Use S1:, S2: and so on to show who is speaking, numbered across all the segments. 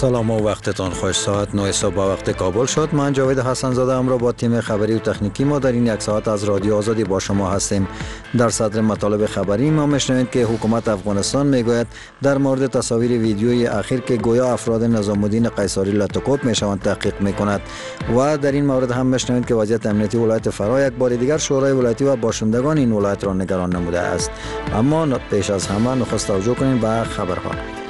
S1: سلام و وقتتان خوش. ساعت 9 صبح وقت کابل شد. من جاوید حسن زاده امرو با تیم خبری و تکنیکی ما در این یک ساعت از رادیو آزادی با شما هستیم. در صدر مطالب خبری ما میشنوید که حکومت افغانستان میگوید در مورد تصاویر ویدیویی اخیر که گویا افراد نظام الدین قیصری لاتوکوب میشوند تحقیق میکند و در این مورد هم میشنوید که وضعیت امنیتی ولایت فرا یک بار دیگر شورای ولایتی و باشندگان این ولایت را نگران نموده است. اما پیش از همه نخست توجه کنیم به خبرها.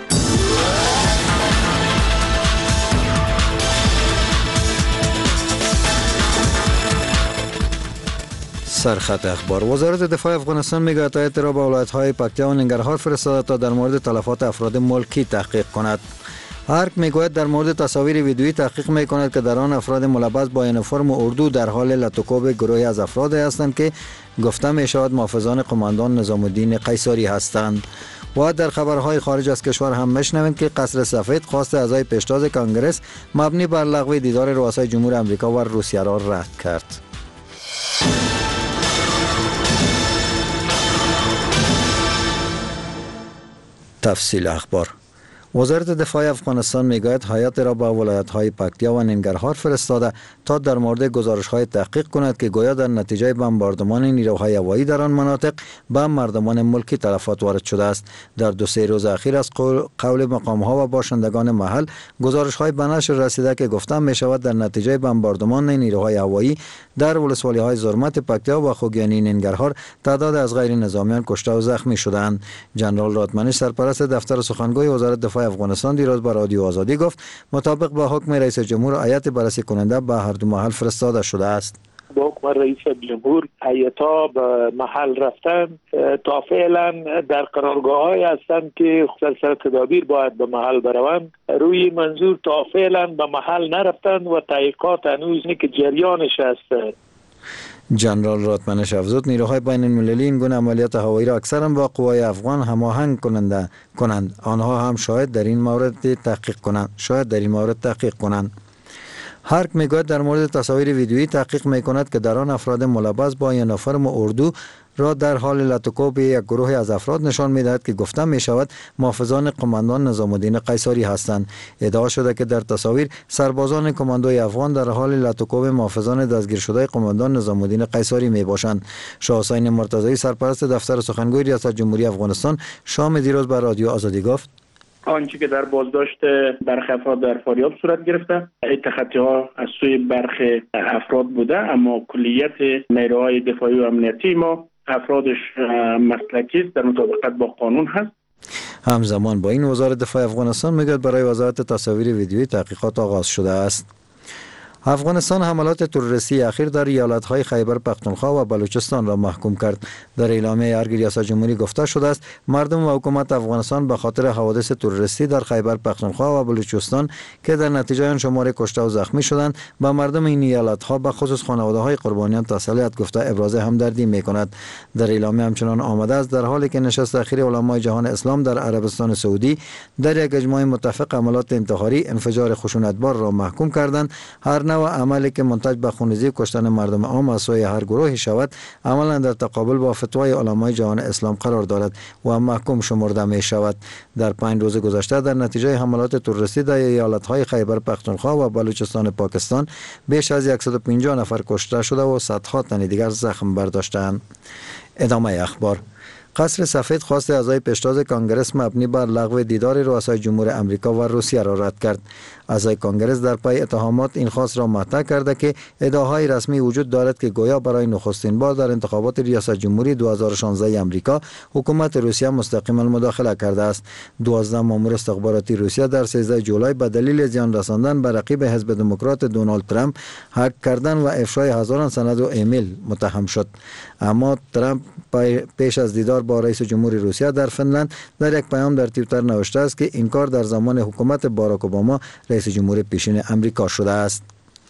S1: سرخط اخبار. وزارت دفاع افغانستان میگوید هیئت را به ولایت‌های پکتیا و ننگرهار فرستاده تا در مورد تلفات افراد ملکی تحقیق کند. هرک میگوید در مورد تصاویر ویدیویی تحقیق میکند که در آن افراد ملبس با یونیفرم اردو در حال لاتوکوب گروهی از افراد هستند که گفته میشود محافظان قماندان نظام الدین قیصری هستند. و در خبرهای خارج از کشور هم میشنوید که قصر سفید خواست اعضای پیشتاز کنگره مبنی بر لغو دیدار رؤسای جمهور آمریکا و روسیه را رد کرد. تفصیل اخبار. وزارت دفاع افغانستان میگوید هیئت را به ولایت‌های پکتیا و ننگرهار فرستاده تا در مورد گزارش‌های تحقیق کند که گویا در نتیجه بمباردمان نیروهای هوایی در آن مناطق به مردمان ملکی تلفات وارد شده است. در 2-3 روز اخیر از قول مقام‌ها و باشندگان محل گزارش‌های به نشر رسیده که گفته می‌شود در نتیجه بمباردمان نیروهای هوایی در ولسوالی‌های زرمت پکتیا و خوگیانی ننگرهار تعداد از غیر نظامیان کشته و زخمی شدند. جنرال راتمنش سرپرست دفتر سخنگوی وزارت دفاع افغانستان دیروز به رادیو آزادی گفت مطابق با حکم رئیس جمهور هیئت بررسی کننده به هر دو محل فرستاده شده است.
S2: با حکم رئیس جمهور هیئت‌ها به محل رفتن تا فعلا در قرارگاه‌های هستند که سلسله تدابیر باید به محل بروند. روی منظور تا فعلا به محل نرفتند و تحقیقات هنوز که جریانش است.
S1: جنرال راتمنش افزود نیروهای بین المللی این گونه عملیات هوایی را اکثرا با قوای افغان هماهنگ کنند. آنها هم شاید در این مورد تحقیق کنند. هرک میگوید در مورد تصاویر ویدیویی تحقیق میکند که در آن افراد ملبس با یونیفرم اردو را در حال لاتوکوب یک گروه از افراد نشان میدهد که گفته میشود محافظان قماندان نظام الدین قیصری هستند. ادعا شده که در تصاویر سربازان کماندوی افغان در حال لاتوکوب محافظان دستگیر شده قماندان نظام الدین قیصری می باشند. شاه حسین مرتضی سرپرست دفتر سخنگوی ریاست جمهوری افغانستان شام دیروز به رادیو آزادی گفت
S3: آنچه که در بازداشت برخی افراد در فاریاب صورت گرفته تخطی ها از سوی برخی افراد بوده، اما کلیت نیروهای دفاعی و امنیتی ما افرادش مسلکی است، در مطابقت با قانون هست.
S1: همزمان با این وزارت دفاع افغانستان میگوید برای وضاحت تصاویر ویدیویی تحقیقات آغاز شده است. افغانستان حملات تروریستی اخیر در ایالت‌های خیبر پختونخوا و بلوچستان را محکوم کرد. در اعلامیه ارگ ریاست جمهوری گفته شده است مردم و حکومت افغانستان به خاطر حوادث تروریستی در خیبر پختونخوا و بلوچستان که در نتیجه آن شمار کشته و زخمی شدند به مردم این ایالت‌ها به خصوص خانواده‌های قربانیان تسلیت گفته ابراز همدردی می‌کند. در اعلامیه همچنان آمده است در حالی که نشست اخیر علمای جهان اسلام در عربستان سعودی در یک اجماع متفق عملات انتحاری انفجار خشونتبار را محکوم کردند، هر نوع عملی که منتج به خونریزی کشتن مردم عام از سوی هر گروهی شود عملا در تقابل با فتوای علمای جهان اسلام قرار دارد و محکوم شمرده می شود. در 5 روز گذشته در نتیجه حملات تروریستی در ایالت‌های خیبر پختونخوا و بلوچستان پاکستان بیش از 150 نفر کشته شده و صدها تن دیگر زخم برداشتند. ادامه اخبار. قصر سفید خواست اعضای پیشتاز کنگره مبنی بر لغو دیدار رؤسای جمهور آمریکا و روسیه را رد کرد. اعضای کنگره در پی اتهامات این خواست را مطرح کرده که ادعاهای رسمی وجود دارد که گویا برای نخستین بار در انتخابات ریاست جمهوری 2016 آمریکا حکومت روسیه مستقیما مداخله کرده است. 12 مأمور استخباراتی روسیه در 13 جولای به دلیل زیان رساندن به رقیب حزب دموکرات دونالد ترامپ، هک کردن و افشای هزاران سند و ایمیل متهم شد. اما ترامپ پیش از دیدار با رئیس جمهور روسیه در فنلند در یک پیام در توییتر نوشته است که این کار در زمان حکومت باراک اوباما رئیس جمهور پیشین امریکا شده است.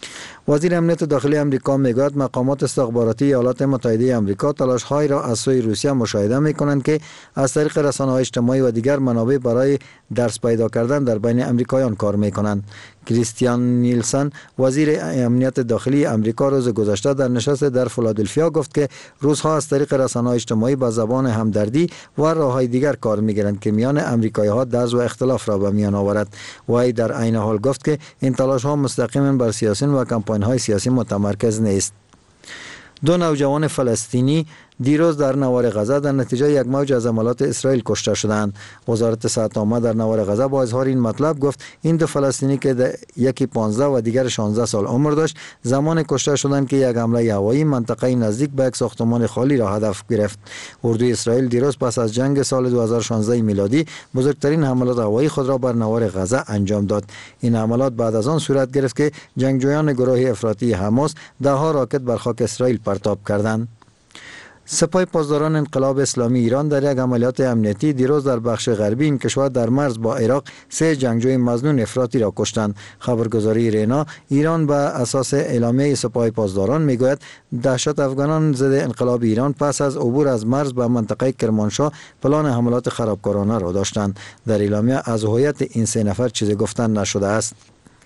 S1: وزیر امنیت داخلی امریکا میگوید مقامات استخباراتی ایالات متحده آمریکا تلاش‌هایی را از سوی روسیه مشاهده می‌کنند که از طریق رسانه‌های اجتماعی و دیگر منابع برای درس پیدا کردن در بین امریکایان کار می‌کنند. کریستیان نیلسن وزیر امنیت داخلی امریکا روز گذشته در نشست در فیلادلفیا گفت که روس‌ها از طریق رسانه‌های اجتماعی با زبان همدردی و راه‌های دیگر کار می‌گیرند که میان امریکایی‌ها درز و اختلاف را به میان آورد. وی در عین حال گفت که این تلاش‌ها مستقیما بر سیاسیون و کمپاین‌های سیاسی متمرکز نیست. دو نوجوان فلسطینی دیروز در نوار غزه در نتیجه یک موج از حملات اسرائیل کشته شدند. وزارت صحت عامه در نوار غزه با اظهار این مطلب گفت این دو فلسطینی که یکی 15 و دیگر 16 سال عمر داشت زمان کشته شدند که یک حمله هوایی منطقه نزدیک به یک ساختمان خالی را هدف گرفت. اردوی اسرائیل دیروز پس از جنگ سال 2016 میلادی بزرگترین حملات هوایی خود را بر نوار غزه انجام داد. این حملات بعد از آن صورت گرفت که جنگجویان گروه افراطی حماس ده‌ها راکت بر خاک اسرائیل پرتاب کردند. سپاه پاسداران انقلاب اسلامی ایران در یک عملیات امنیتی دیروز در بخش غربی این کشور در مرز با عراق 3 جنگجوی مظنون افراطی را کشتند. خبرگزاری رینا ایران به اساس اعلامیه سپاه پاسداران میگوید دهشت افغانان ضد انقلاب ایران پس از عبور از مرز به منطقه کرمانشاه پلان حملات خرابکارانه را داشتند. در اعلامیه از هویت این 3 نفر چیزی گفتن نشده است.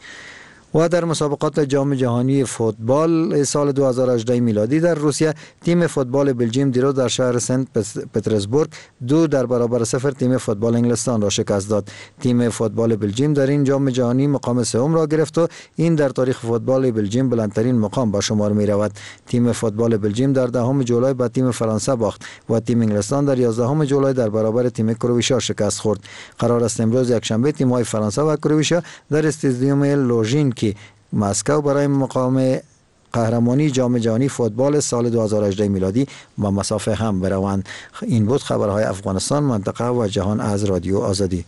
S1: و در مسابقات جام جهانی فوتبال سال 2018 میلادی در روسیه تیم فوتبال بلژیم دیروز در شهر سنت پترزبورگ 2-0 تیم فوتبال انگلستان را شکست داد. تیم فوتبال بلژیم در این جام جهانی مقام سوم را گرفت و این در تاریخ فوتبال بلژیم بلندترین مقام به شمار می رود. تیم فوتبال بلژیم در 10 جولای به تیم فرانسه باخت و تیم انگلستان در 11 جولای در برابر تیم کرواتیا شکست خورد. قرار است امروز یکشنبه تیم‌های فرانسه و کرواتیا در استادیوم لوژینکی مسکو برای مقام قهرمانی جام جهانی فوتبال سال 2018 میلادی با مسافه هم بروند. این بود خبرهای افغانستان، منطقه و جهان از رادیو آزادی.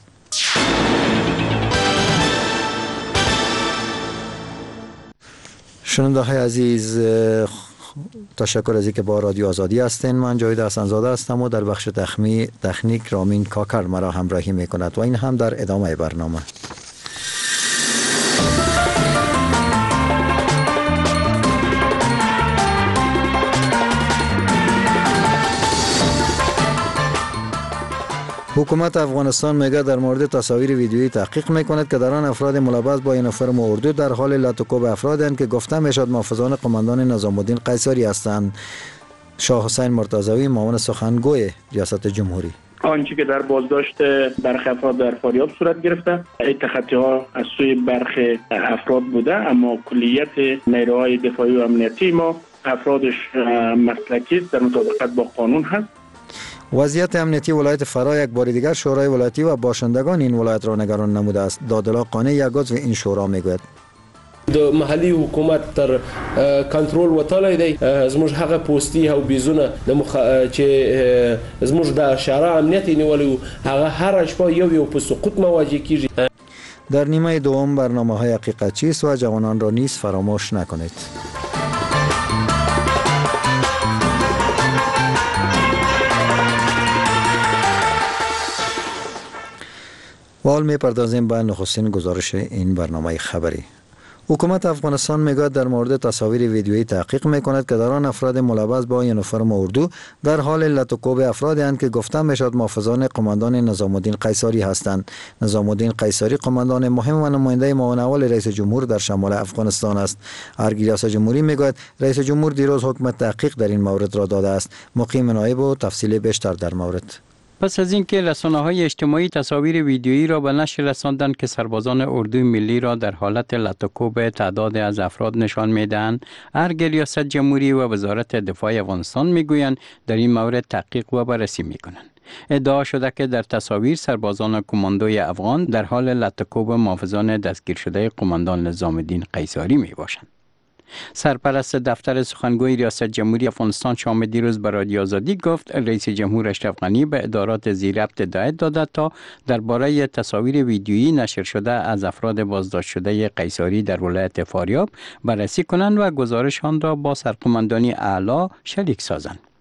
S1: شنونده‌های عزیز، تشکر از اینکه با رادیو آزادی هستین. من جاوید حسن‌زاده هستم و در بخش تکنیک رامین کاکر مرا همراهی میکند و این هم در ادامه برنامه. حکومت افغانستان میگه در مورد تصاویر ویدیویی تحقیق میکند که در آن افراد ملبس با یونیفرم اردو در حال لطوکوب افرادند که گفته میشد محافظان قماندان نظام الدین قیصری هستند. شاه حسین مرتضوی معاون سخنگوی ریاست جمهوری:
S3: آنچه که در بازداشت برخی افراد در فاریاب صورت گرفته تخطی ها از سوی برخی افراد بوده، اما کلیت نیروهای دفاعی و امنیتی ما افرادش مسلکی است، در مطابقت با قانون هست.
S1: وضعیت امنیتی ولایت فرا یک بار دیگر شورای ولایتی و باشندگان این ولایت را نگران نموده است. دادلا قانع یک عضو این شورا میگوید
S4: د محلي حکومت تر کنټرول وتلی دی. زموږ هغه پوسټي او بیزونه چې زموږ د شورا امنیت نیولي هغه هر شپه یو په سقوط مواجه کیږي.
S1: در نیمه دوم برنامه‌های حقیقت چیست و جوانان را نیز فراموش نکنید. و حال می‌پردازیم به نخستین گزارش این برنامه خبری. حکومت افغانستان میگوید در مورد تصاویر ویدیویی تحقیق میکند که در آن افراد ملبس با یونیفرم اردو در حال لطوکوب افرادی هستند که گفته میشد محافظان قماندان نظام الدین قیصری هستند. نظام الدین قیصری قماندان مهم و نماینده معاون اول رئیس جمهور در شمال افغانستان است. ریاست جمهوری میگوید رئیس جمهور دیروز حکم تحقیق در این مورد را داده است. مقیم نایب و تفصیل بیشتر در مورد.
S5: پس از اینکه رسانه‌های اجتماعی تصاویر ویدیویی را به نشر رساندند که سربازان اردوی ملی را در حالت لطوکوب تعداد از افراد نشان می‌دهند، ریاست جمهوری و وزارت دفاع افغانستان میگویند در این مورد تحقیق و بررسی می‌کنند. ادعا شده که در تصاویر سربازان کماندوی افغان در حال لطوکوب محافظان دستگیر شده قماندان نظام الدین قیصری میباشند. سرپرست دفتر سخنگوی ریاست جمهوری افغانستان شام دیروز به رادیو آزادی گفت رئیس جمهور اشرف غنی به ادارات زیر ربط هدایت داده تا درباره تصاویر ویدیویی نشر شده از افراد بازداشت شده قیصری در ولایت فاریاب بررسی کنند و گزارش آن را با سرقماندانی اعلی شریک سازند.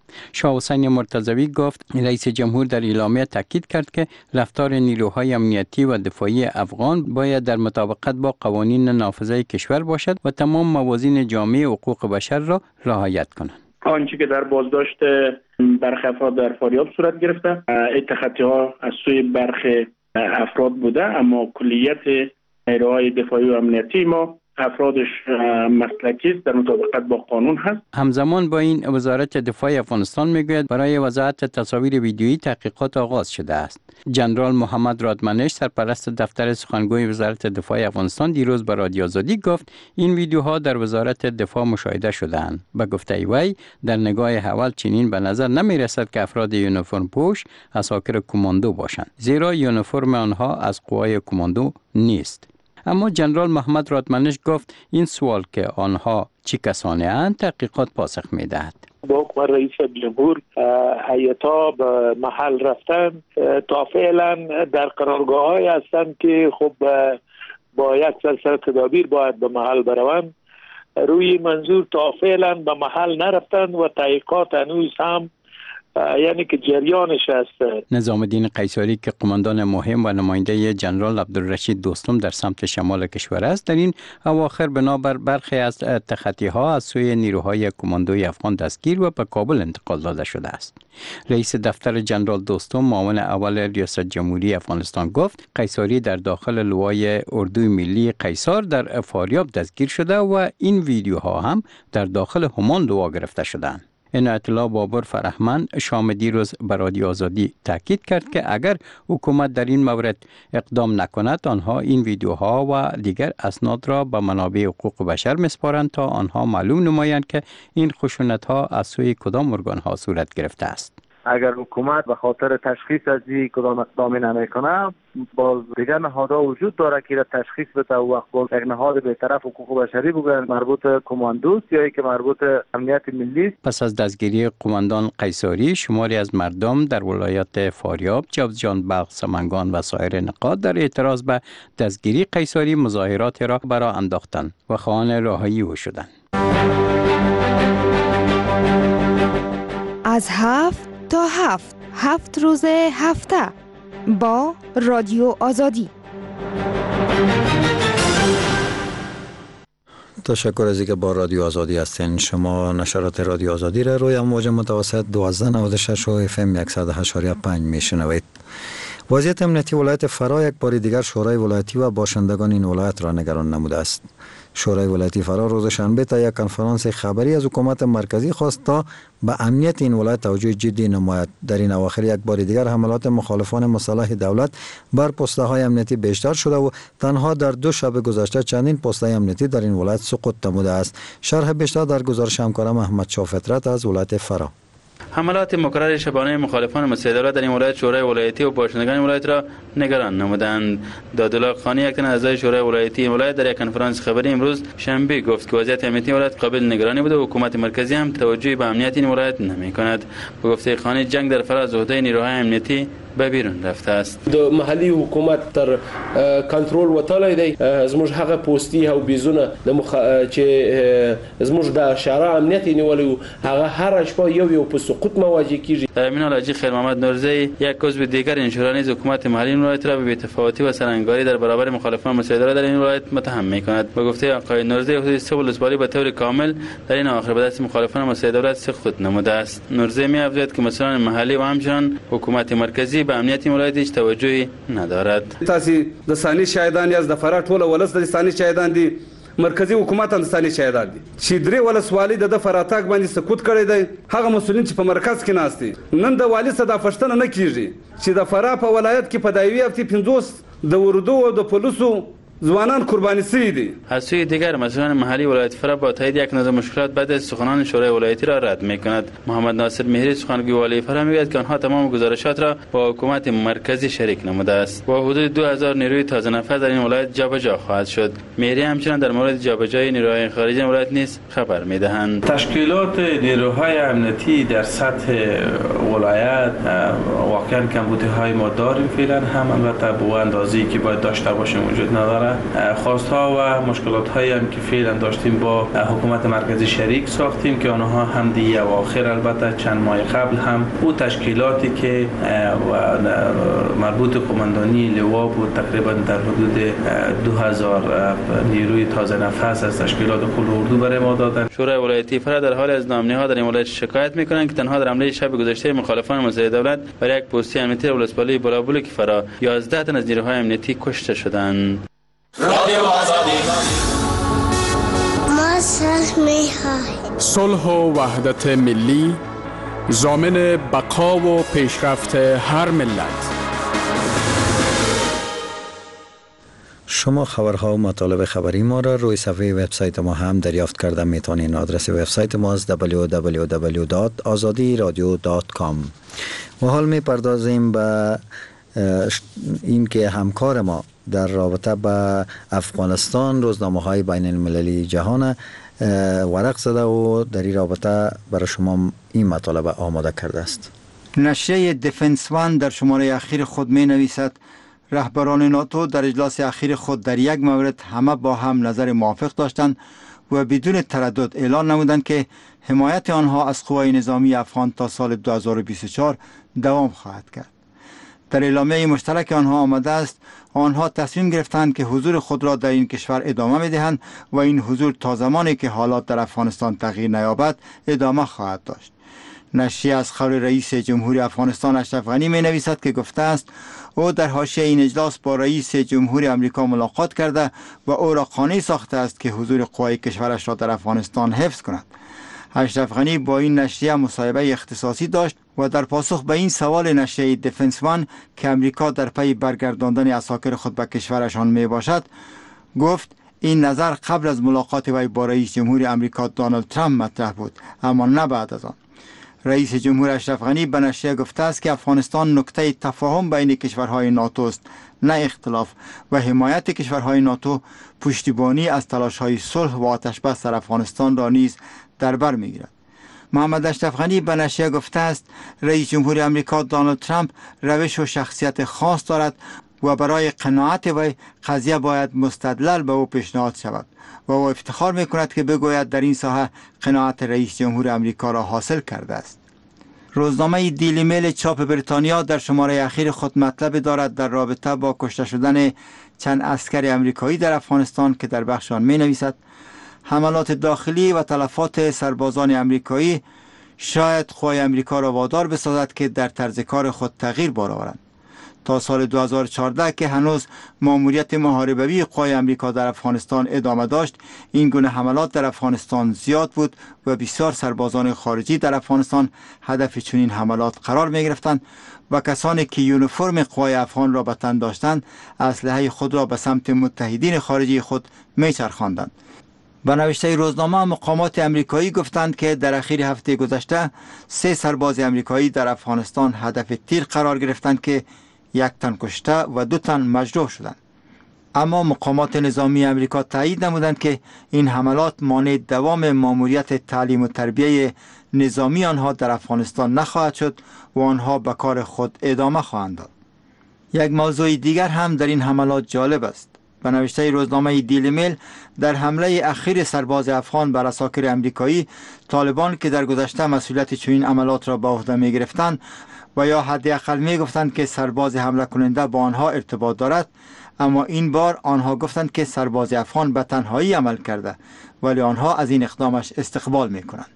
S5: شاه حسین مرتضوی گفت رئیس جمهور در اعلامیه تاکید کرد که رفتار نیروهای امنیتی و دفاعی افغان باید در مطابقت با قوانین نافذه کشور باشد و تمام موازین جامعه حقوق بشر را رعایت کنند.
S3: آنچه که در بازداشت برخی افراد در فاریاب صورت گرفته، تخطی‌ها از سوی برخی افراد بوده، اما کلیت نیروهای دفاعی و امنیتی ما افرادش مسلکی در مطابقت با قانون هست.
S5: همزمان با این وزارت دفاع افغانستان میگوید برای وضاحت تصاویر ویدیویی تحقیقات آغاز شده است. جنرال محمد رادمنش سرپرست دفتر سخنگوی وزارت دفاع افغانستان دیروز به رادیو آزادی گفت این ویدیوها در وزارت دفاع مشاهده شده‌اند. به گفته وی در نگاه اول چنین به نظر نمی رسد که افراد یونیفرم پوش عساکر کماندو باشند، زیرا یونیفرم آنها از قوای کماندو نیست. اما جنرال محمد رادمنش گفت این سوال که آنها چی کسانی اند تحقیقات پاسخ می‌دهد.
S2: با حکم رئیس جمهور هیئت‌ها به محل رفتن تا فعلا در قرارگاه‌های هستند که خب با یک سلسله تدابیر باید به محل بروند. روی منظور تا فعلا به محل نرفتند و تحقیقات هنوز هم یعنی که جریانش است.
S5: نظام الدین قیصری که قماندان مهم و نماینده جنرال عبدالرشید دوستم در سمت شمال کشور است، در این اواخر بنابر برخی از تخطی‌ها از سوی نیروهای کماندوی افغان دستگیر و به کابل انتقال داده شده است. رئیس دفتر جنرال دوستم معاون اول ریاست جمهوری افغانستان گفت قیصری در داخل لوای اردوی ملی قیصر در فاریاب دستگیر شده و این ویدیوها هم در داخل همان لوا گرفته شدند. عنایت الله بابر فرهمند شام دیروز به رادیو آزادی تاکید کرد که اگر حکومت در این مورد اقدام نکند آنها این ویدیوها و دیگر اسناد را به منابع حقوق بشر میسپارند تا آنها معلوم نمایند که این خشونت‌ها از سوی کدام ارگان‌ها صورت گرفته است.
S6: اگر حکومت به خاطر تشخیص از این کدام اقدامی نمیکنه، باز دیگر نهادها وجود داره که تشخیص بده و وقت باز یک نهاد به طرف حقوق بشری بگن مربوط کماندوست یا که مربوط امنیت ملی.
S5: پس از دستگیری قماندان قیصری شماری از مردم در ولایات فاریاب، جوزجان، بلخ، سمنگان و سایر نقاط در اعتراض به دستگیری قیصری مظاهرات را برا انداختند و خواهان رهایی او شدند.
S7: از 7 تا 7 روز هفته با رادیو آزادی.
S1: تشکر از اینکه با رادیو آزادی هستین. شما نشرات رادیو آزادی را روی امواج متوسط 1296 و FM 108.5 میشنوید. وضعیت امنیتی ولایت فرا یک بار دیگر شورای ولایتی و باشندگان این ولایت را نگران نموده است. شورای ولایتی فرا روز شنبه تا یک کنفرانس خبری از حکومت مرکزی خواست تا به امنیت این ولایت توجه جدی نماید. در این اواخر یک بار دیگر حملات مخالفان مسلح دولت بر پست‌های امنیتی بیشتر شده و تنها در 2 شب گذشته چندین پست‌های امنیتی در این ولایت سقوط نموده است. شرح بیشتر در گزارش همکارم احمد شاه فطرت از ولایت فرا.
S8: حملات مکرر شبانه مخالفان مسلح دولت در این ولایت شورای ولایتی و باشندگان ولایت را نگران نمودند. دادالله خانی یک تن اعضای شورای ولایتی این ولایت در یک کنفرانس خبری امروز شنبه گفت که وضعیت امنیتی ولایت قابل نگرانی بوده و حکومت مرکزی هم توجهی به امنیت این ولایت نمی‌کند. به گفته خانی جنگ در فرا از عهده نیروهای امنیتی به بیرون رفته است.
S4: د محلي حکومت تر کنټرول وتلی دی. زموږ هغه پوسټي او بیزونه چې زموږ د اشاره امنیت نیولې هغه هر شپه یو په سقوط مواجه کیږي.
S8: در امین حاجی خیر محمد نورزی یک عضو دیگر این شورای نیز حکومت محلی این ولایت را به بی‌تفاوتی و سرانگاری در برابر مخالفان مسلح دولت در این ولایت متهم می‌کند. به گفته آقای نورزی حدود 3 ولسوالی به طور کامل در این اواخر به دست مخالفان مسلح دولت سقوط نموده است. نورزی می‌افزاید که مسئولان محلی و همچنان حکومت مرکزی به امنیت ولایت هیچ توجهی ندارد.
S9: تاسو د ثاني شاهدان یا د فرا ټوله ولس د ثاني شاهدان دي، مرکزی حکومت هم د ثاني شاهدان دي چې درې ولسوالۍ د فراتاک باندې سقوط کړی دی. هغه مسؤلین چې په مرکز کې ناست دي نن د والی صدا فشتنه نه کیږي چې د فرا په ولایت کې په دایوي هفته 50 د وردو او د پولیسو زوانان قربانی سیدی.
S8: از سوی دیگر مسئولان محلی ولایت فرا با تایید یک نظم مشکلات بعد از سخنان شورای ولایتی را رد می‌کند. محمد ناصر مهری سخنگوی والی فرا میگوید که آنها تمام گزارشات را با حکومت مرکزی شریک نموده است. با حدود 2000 نیروی تازه نفر در این ولایت جابجا خواهد شد. مهری همچنین در مورد جابجایی نیروهای خارجی ولایت نیز خبر می‌دهند.
S10: تشکیلات نیروهای امنیتی در سطح ولایت واقعا کمبودی‌های ما داریم فعلا، هم البته به اندازه‌ای که باید داشته باشیم وجود نداره. و خواستها و مشکلات هایی هم که فعلا داشتیم با حکومت مرکزی شریک ساختیم که آنها هم دیگه اواخر البته چند ماه قبل هم او تشکیلاتی که مربوط قماندانی لوا بود تقریبا در حدود 2000 نیروی تازه نفس از تشکیلات کل اردو برای ما دادن.
S8: شورای ولایتی فرا در حال از نامنی‌ها در این ولایت شکایت می‌کنند که تنها در حمله شب گذشته مخالفان مسئله دولت برای یک پستی امنیتی ولسوالی بلابلک فرا 11 تن از نیروهای امنیتی کشته شدند.
S11: صلح و وحدت ملی ضامن بقا و پیشرفت هر ملت.
S1: شما خبرها و مطالب خبری ما را روی صفحه وبسایت ما هم دریافت کرده میتونین. آدرس وبسایت ما است www.azadiradio.com. و حال میپردازیم به این که همکار ما در رابطه با افغانستان روزنامه‌های بین المللی جهان ورق زده و در این رابطه برای شما این مطالب آماده کرده است.
S12: نشریه دفنس وان در شماره اخیر خود می نویسد رهبران ناتو در اجلاس اخیر خود در یک مورد همه با هم نظر موافق داشتند و بدون تردد اعلان نمودند که حمایت آنها از قوای نظامی افغان تا سال 2024 دوام خواهد کرد. در اعلامیه مشترک آنها آمده است آنها تصمیم گرفتند که حضور خود را در این کشور ادامه می‌دهند و این حضور تا زمانی که حالات در افغانستان تغییر نیابد ادامه خواهد داشت. نشریه از قول رئیس جمهوری افغانستان اشرف غنی می نویسد که گفته است او در حاشیه این اجلاس با رئیس جمهوری آمریکا ملاقات کرده و او را قانع ساخته است که حضور قوای کشورش را در افغانستان حفظ کند. اشرف غنی با این نشریه مصاحبه اختصاصی داشت و در پاسخ به این سوال نشریه دفنس وان که امریکا در پی برگرداندن عساکر خود به کشورشان می باشد گفت این نظر قبل از ملاقات وی با رئیس جمهوری آمریکا دونالد ترامپ مطرح بود اما نه بعد از آن. رئیس جمهور اشرف غنی به نشریه گفته است که افغانستان نقطه تفاهم بین کشورهای ناتو است نه اختلاف و حمایت کشورهای ناتو پشتیبانی از تلاش‌های صلح و آتش‌بس در افغانستان را نیز در بر می‌گیرد. محمد اشرف غنی به نشریه گفته است رئیس جمهوری آمریکا دونالد ترامپ روش و شخصیت خاص دارد و برای قناعت وی قضیه باید مستدلل به او پیشنهاد شود و او افتخار می‌کند که بگوید در این ساحه قناعت رئیس جمهور آمریکا را حاصل کرده است. روزنامه دیلی میل چاپ بریتانیا در شماره اخیر خود مطلب دارد در رابطه با کشته شدن چند عسکر آمریکایی در افغانستان که در بخش آن می‌نویسد حملات داخلی و تلفات سربازان آمریکایی شاید قوای آمریکا را وادار بسازد که در طرز کار خود تغییر بارآورند. تا سال 2014 که هنوز ماموریت محاربوی قوای آمریکا در افغانستان ادامه داشت این گونه حملات در افغانستان زیاد بود و بسیار سربازان خارجی در افغانستان هدف چنین حملات قرار می گرفتند و کسانی که یونیفرم قوای افغان را به تن داشتند اسلحه خود را به سمت متحدین خارجی خود می چرخاندند. به نوشته روزنامه مقامات آمریکایی گفتند که در اخیر هفته گذشته 3 سرباز آمریکایی در افغانستان هدف تیر قرار گرفتند که 1 تن کشته و 2 تن مجروح شدند. اما مقامات نظامی آمریکا تایید نمودند که این حملات مانع دوام ماموریت تعلیم و تربیه نظامی آنها در افغانستان نخواهد شد و آنها به کار خود ادامه خواهند داد. یک موضوع دیگر هم در این حملات جالب است. به نوشته روزنامه دیلی میل در حمله اخیر سرباز افغان بر عساکر آمریکایی طالبان که در گذشته مسئولیت چنین عملات را به عهده می گرفتند و یا حداقل می گفتند که سرباز حمله کننده با آنها ارتباط دارد اما این بار آنها گفتند که سرباز افغان به تنهایی عمل کرده ولی آنها از این اقدامش استقبال می کنند.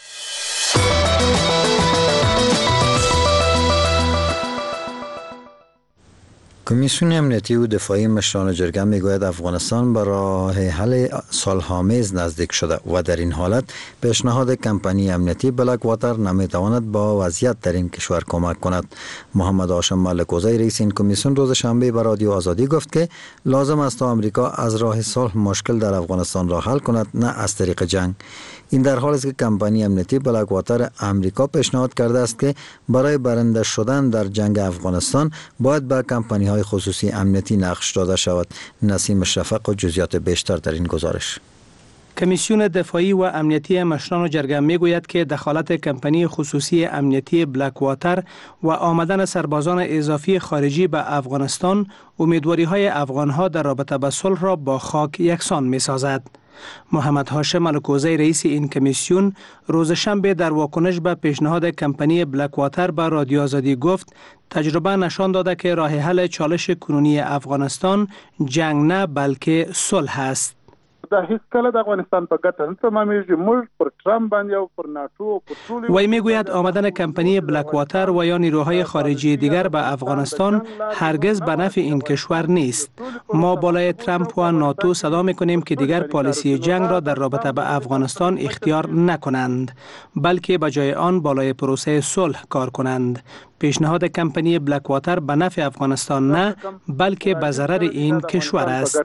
S1: کمیسیون امنیتی و دفاعی مشران جرگه میگوید افغانستان به راه حل صلح‌آمیز نزدیک شده و در این حالت پیشنهاد کمپانی امنیتی بلک واتر نمیتواند با وضعیت در این کشور کمک کند. محمد هاشم ملکوزی رئیس این کمیسیون روز شنبه به رادیو آزادی گفت که لازم است تا آمریکا از راه صلح مشکل در افغانستان را حل کند نه از طریق جنگ. این در حالی است که کمپانی امنیتی بلک واتر امریکا پیشنهاد کرده است که برای برنده شدن در جنگ افغانستان باید به کمپانی های خصوصی امنیتی نقش داده شود. نسیم شفق و جزئیات بیشتر در این گزارش.
S13: کمیسیون دفاعی و امنیتی مشران جرگه میگوید که دخالت کمپانی خصوصی امنیتی بلک واتر و آمدن سربازان اضافی خارجی به افغانستان امیدواری‌های افغان‌ها در رابطه با صلح را با خاک یکسان می‌سازد. محمد هاشم الکوزی رئیس این کمیسیون روز شنبه در واکنش به پیشنهاد کمپانی بلک واتر به رادیو آزادی گفت تجربه نشان داده که راه حل چالش کنونی افغانستان جنگ نه بلکه صلح است.
S14: دا هیڅ کله د افغانستان په ګټه نه تمامېږي. موږ پر ترامپ باندې او پر ناتو او پر ټولو
S13: وی میگوید آمدن کمپانی بلک واتر و یا نیروهای خارجی دیگر به افغانستان هرگز به نفع این کشور نیست. ما بالای ترامپ و ناتو صدا میکنیم که دیگر پالیسی جنگ را در رابطه به افغانستان اختیار نکنند، بلکه به جای آن بالای پروسه صلح کار کنند. پیشنهاد کمپانی بلک واتر به نفع افغانستان نه بلکه به ضرر این کشور است.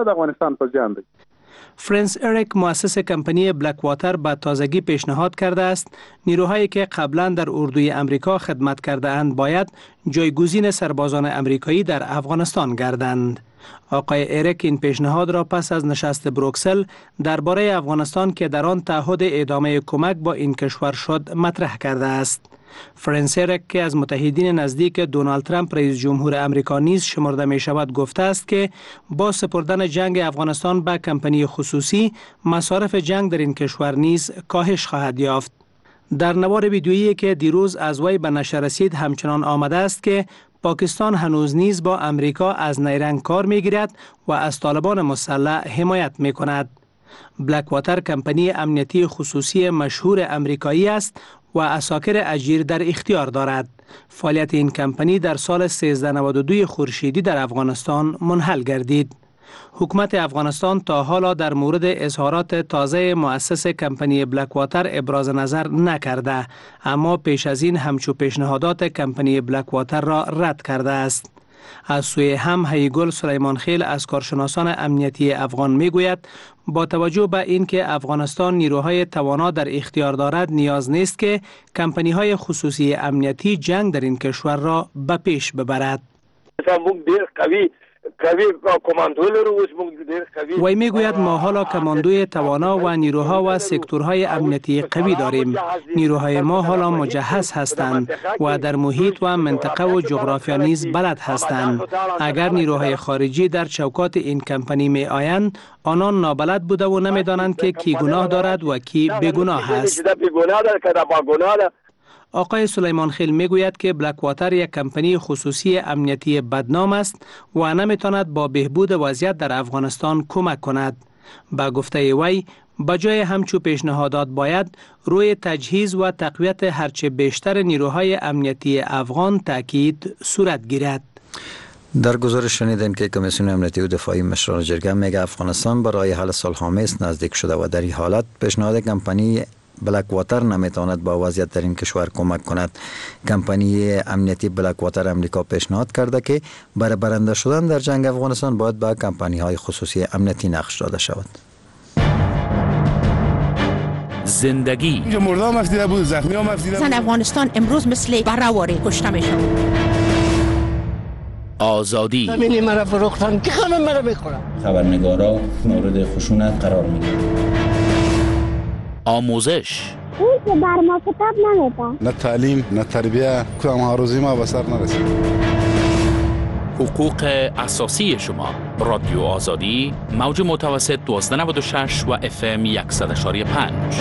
S13: فرانس اریک مؤسس کمپانی بلک واتر به تازگی پیشنهاد کرده است نیروهایی که قبلا در اردوی امریکا خدمت کرده اند باید جایگزین سربازان امریکایی در افغانستان گردند. آقای اریک این پیشنهاد را پس از نشست بروکسل درباره افغانستان که در آن تعهد ادامه کمک با این کشور شد مطرح کرده است. فرانس اریک که از متحدین نزدیک دونالد ترامپ رئیس جمهور امریکا نیز شمرده می شود گفته است که با سپردن جنگ افغانستان به کمپانی خصوصی مصارف جنگ در این کشور نیز کاهش خواهد یافت. در نوار ویدیویی که دیروز از وی به نشر رسید همچنان آمده است که پاکستان هنوز نیز با امریکا از نیرنگ کار می گیرد و از طالبان مسلح حمایت می کند. بلک واتر کمپانی امنیتی خصوصی مشهور امریکایی است و اساکر اجیر در اختیار دارد. فعالیت این کمپانی در سال 1392 خورشیدی در افغانستان منحل گردید. حکومت افغانستان تا حالا در مورد اظهارات تازه مؤسس کمپانی بلک واتر ابراز نظر نکرده، اما پیش از این همچو پیشنهادات کمپانی بلک واتر را رد کرده است. از سوی هم هیگل سلیمان خیل از کارشناسان امنیتی افغان میگوید با توجه به اینکه افغانستان نیروهای توانا در اختیار دارد نیاز نیست که کمپنی‌های خصوصی امنیتی جنگ در این کشور را به پیش ببرد. وی میگوید ما حالا کماندوی توانا و نیروها و سکتورهای امنیتی قوی داریم. نیروهای ما حالا مجهز هستند و در محیط و منطقه و جغرافیا نیز بلد هستند. اگر نیروهای خارجی در چوکات این کمپانی می آیند آنان نابلد بوده و نمی دانند که کی گناه دارد و کی بیگناه است. آقای سلیمان خیل میگوید که بلک واتر یک کمپانی خصوصی امنیتی بدنام است و نمیتواند با بهبود وضعیت در افغانستان کمک کند. با گفته وی بجای همچو پیشنهادات باید روی تجهیز و تقویت هرچه بیشتر نیروهای امنیتی افغان تاکید صورت گیرد.
S1: در گزارش شنیدیم که کمیسیون امنیتی و دفاعی مشران جرگه میگه افغانستان برای حل صلح‌آمیز نزدیک شده و در این حالت پیشنهاد کمپانی بلک واتر نمیتواند با وضعیت در این کشور کمک کند. کمپانی امنیتی بلک واتر امریکا پیشنهاد کرده که برای برنده شدن در جنگ افغانستان باید به کمپانی های خصوصی امنیتی نقش داده شود.
S15: زندگی
S16: مردم مفیده بود، زخمی ها مفیده بود.
S15: زن افغانستان امروز مثل برهواری کشته میشد. آزادی
S17: زمینی مرا فروختن که خانم مرا میخورم.
S18: خبرنگارا مورد خشونت قرار میگیرن.
S15: آموزش
S19: اون که بر ما کتاب نمیده.
S16: نه تعلیم نه تربیه کدام هاروزی ما به سر نرسید.
S15: حقوق اساسی شما. رادیو آزادی موج متوسط 1296 و FM 100.5.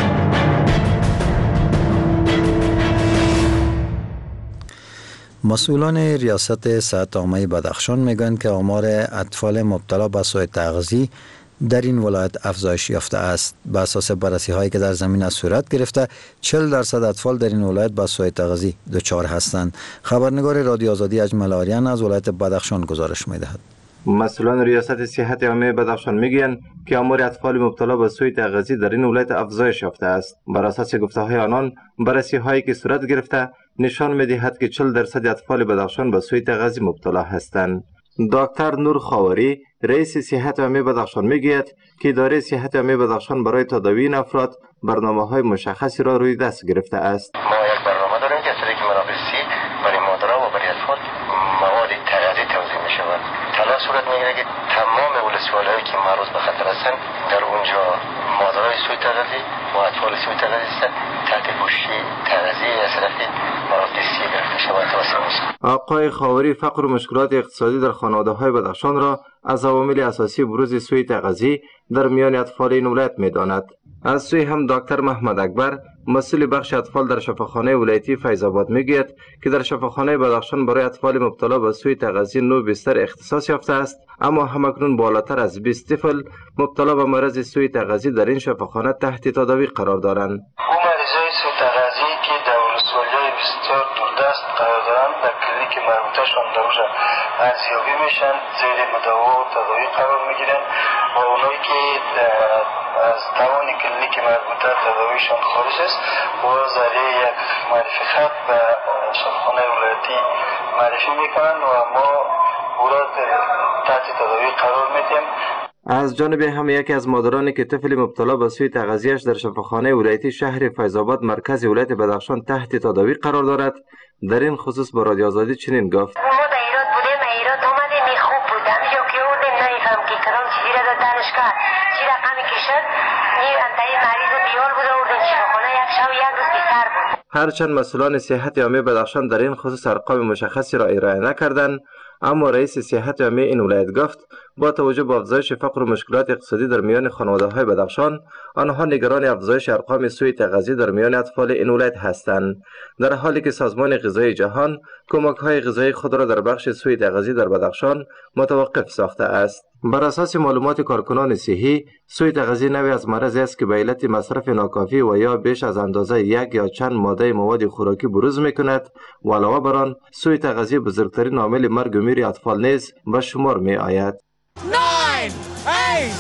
S1: مسئولان ریاست صحت عامه بدخشان میگویند که آمار اطفال مبتلا به سوء تغذیه در این ولایت افزایش یافته است. بر اساس بررسی هایی که در زمین از صورت گرفته 40% اطفال در این ولایت با سوء تغذیه دچار هستند. خبرنگار رادیو آزادی اجمل آریان از ولایت بدخشان گزارش می‌دهد.
S20: مسئولان ریاست صحت عامه بدخشان میگویند که آمار اطفال مبتلا به سوء تغذیه در این ولایت افزایش یافته است. بر اساس گفته‌های آنان بررسی هایی که صورت گرفته نشان می‌دهد که 40% اطفال بدخشان به سوء تغذیه مبتلا هستند. دکتر نور خاوری رئیس صحت عامه بدخشان میگوید که اداره صحت عامه بدخشان برای تداوی این افراد برنامه‌های مشخصی را روی دست گرفته است.
S21: ما یک برنامه داریم که از طریق منابع برای مادرها و برای اطفال مواد تغذیه توزیع می‌شود. تلاش صورت می‌گیرد که تمام ولسوالی‌هایی که معرض به خطر هستند در اونجا مادرای سوی تغذی و اطفال سوی تغذی است تحت پوشش تغذی از طرف مناطق سی گرفته شود توسط
S20: آقای خاوری فقر و مشکلات اقتصادی در خانواده‌های بدخشان را از عوامل اساسی بروز سوی تغذی در میان اطفال این ولایت می‌داند. از سوی هم دکتر محمد اکبر مسئول بخش اطفال در شفاخانه ولایتی فیض آباد میگوید که در شفاخانه بدخشان برای اطفال مبتلا به سوی تغذی 9 بستر اختصاص یافته است، اما همکنون بالاتر از 20 طفل مبتلا به مرض سوی تغذی در این شفاخانه تحت تداوی قرار دارند.
S21: مریضای سوی تغذی که در ولسوالی‌های بسیار دوردست قرار دارند در کلینیک مربوطه‌شان در اونجا ارزیابی میشن، زیر مداوا و تداوی قرار میگیرن و اونایی که از توان کلینیک مربوطه تداویشان خارج است و ذریعه یک معرفی خط به شفاخانه ولایتی معرفی میکنن و ما او را تحت تداوی قرار میدیم.
S20: از جانب هم یکی از مادرانی که طفل مبتلا به سوی تغذیه‌اش در شفاخانه ولایتی شهر فیض آباد مرکز ولایت بدخشان تحت تداوی قرار دارد، در این خصوص با رادیو آزادی چنین گفت:
S3: ما در ایراد بودیم، ایراد آمدیم، خوب بودم یا که اردیم نمیفهم که کدام چیزی را در دانشگاه چی رقمی کشد انتهای مریض بیار بود اردیم شفاخانه یک شب یک روز بی‌سر بود.
S20: هرچند مسئولان صحت عامه بدخشان در این خصوص ارقام مشخصی را ارائه نکردند، اما رئیس صحت عامه این ولایت گفت با توجه به افزایش فقر و مشکلات اقتصادی در میان خانواده‌های بدخشان، آنها نگران افزایش ارقام سوی تغذی در میان اطفال این ولایت هستند، در حالی که سازمان غذایی جهان کمک‌های غذایی خود را در بخش سوی تغذی در بدخشان متوقف ساخته است. بر اساس معلومات کارکنان صحی، سوی تغذی نوعی از مرضی است که به علت مصرف ناکافی و یا بیش از اندازه یک یا چند ماده مواد خوراکی بروز می‌کند و علاوه بر آن سوی تغذی بزرگترین عامل مرگ و میر اطفال نیز به شمار می‌آید.
S22: 9 8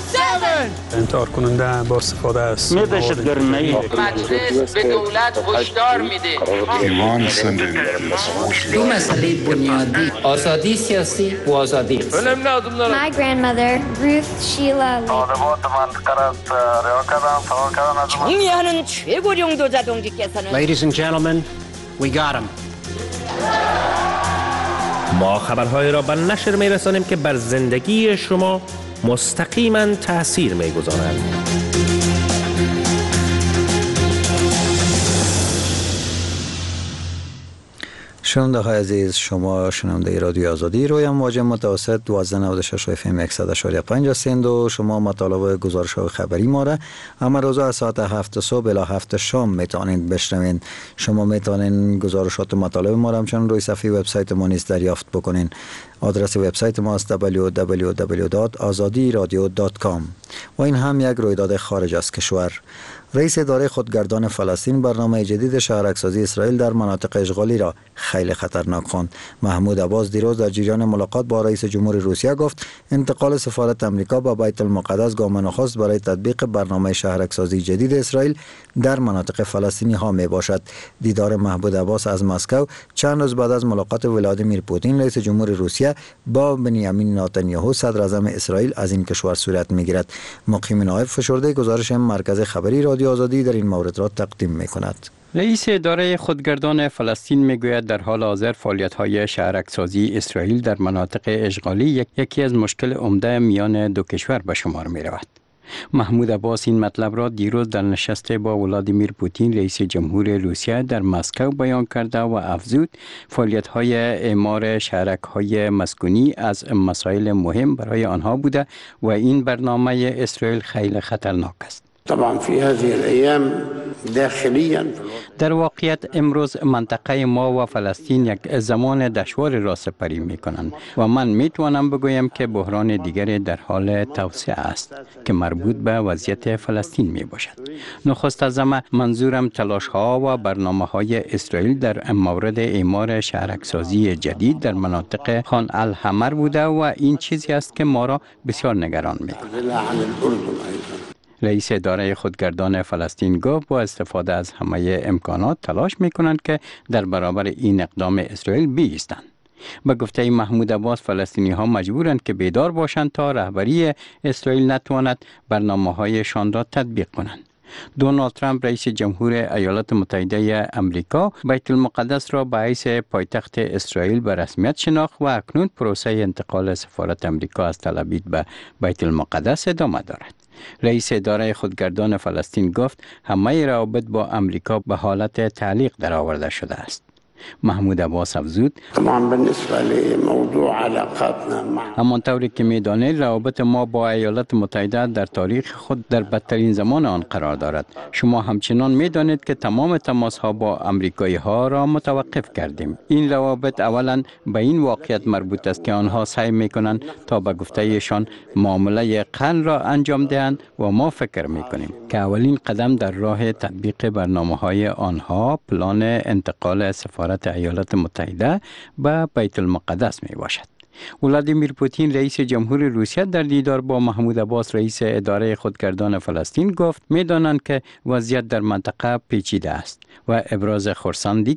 S22: 7
S23: انتحار کننده با استفاده از
S22: مجلس به دولت هشدار میده
S24: دو مسئله بنیادی، آزادی سیاسی و آزادی
S25: My grandmother, Ruth Sheila Lee.
S22: 정의하는 최고령도 자동직께서는
S26: Ladies and gentlemen, we got him.
S27: ما خبرهای را به نشر می‌رسانیم که بر زندگی شما مستقیما تأثیر می‌گذارند.
S1: شنونده های عزیز، شما شنونده رادیو آزادی روی امواج متوسط 1296 FM 100.5 هستند و شما مطالب گزارش های خبری ما را اما روزا از ساعت 7 صبح الی 7 شام میتونید بشنوید. شما میتونید گزارشات و مطالب ما را همچنان روی صفحه وبسایت ما نیز دریافت بکنین. آدرس وبسایت ما است www.azadiradio.com و این هم یک رویداد خارج از کشور. رئیس اداره خودگردان فلسطین برنامه جدید شهرک‌سازی اسرائیل در مناطق اشغالی را خیلی خطرناک خواند. محمود عباس دیروز در جریان ملاقات با رئیس جمهور روسیه گفت انتقال سفارت امریکا به بیت المقدس گام نخست برای تطبیق برنامه شهرک‌سازی جدید اسرائیل در مناطق فلسطینی ها می باشد. دیدار محمود عباس از مسکو چند روز بعد از ملاقات ولادیمیر پوتین رئیس جمهور روسیه با بنیامین نتانیاهو صدر اعظم اسرائیل از این کشور صورت می‌گیرد. مقیم نایب فشرده گزارش مرکز خبری رادیو آزادی در این مورد را تقدیم می‌کند.
S5: رئیس اداره خودگردان فلسطین میگوید در حال حاضر فعالیت‌های شهرک‌سازی اسرائیل در مناطق اشغالی یکی از مشکل عمده میان دو کشور به شمار می‌رود. محمود عباس این مطلب را دیروز در نشست با ولادیمیر پوتین رئیس جمهور روسیه در مسکو بیان کرده و افزود فعالیت‌های اعمار شهرک‌های مسکونی از مسائل مهم برای آنها بوده و این برنامه اسرائیل خیلی خطرناک است. در واقعیت امروز منطقه ما و فلسطین یک زمان دشوار را سپری می کنند و من می توانم بگویم که بحران دیگری در حال توسعه است که مربوط به وضعیت فلسطین می باشد. نخست از همه منظورم تلاش ها و برنامه های اسرائیل در مورد اعمار شهرک‌سازی جدید در مناطق خان الحمر بوده و این چیزی است که ما را بسیار نگران می کند. رئیس اداره خودگردان فلسطین گفت با استفاده از همه امکانات تلاش می‌کنند که در برابر این اقدام اسرائیل بایستند. به گفته محمود عباس فلسطینی‌ها مجبورند که بیدار باشند تا رهبری اسرائیل نتواند برنامه‌هایشان را تطبیق کنند. دونالد ترامپ رئیس جمهور ایالات متحده امریکا بیت المقدس را به حیث پایتخت اسرائیل به رسمیت شناخت و اکنون پروسه انتقال سفارت امریکا از تل آویو به بیت المقدس ادامه دارد. رئیس اداره خودگردان فلسطین گفت همه روابط با امریکا به حالت تعلیق درآورده شده است. محمود عباس افزود همانطوری که می‌دانید روابط ما با ایالات متحده در تاریخ خود در بدترین زمان آن قرار دارد. شما همچنان می‌دانید که تمام تماس‌ها با آمریکایی‌ها را متوقف کردیم. این روابط اولا به این واقعیت مربوط است که آنها سعی می‌کنند تا به گفته ایشان معامله قرن را انجام دهند و ما فکر می‌کنیم که اولین قدم در راه تطبیق برنامه‌های آنها پلان انتقال سفارت ایالات متحده به بیت المقدس می باشد. ولادیمیر پوتین رئیس جمهور روسیه در دیدار با محمود عباس رئیس اداره خودگردان فلسطین گفت می‌دانند که وضعیت در منطقه پیچیده است و ابراز خرسندی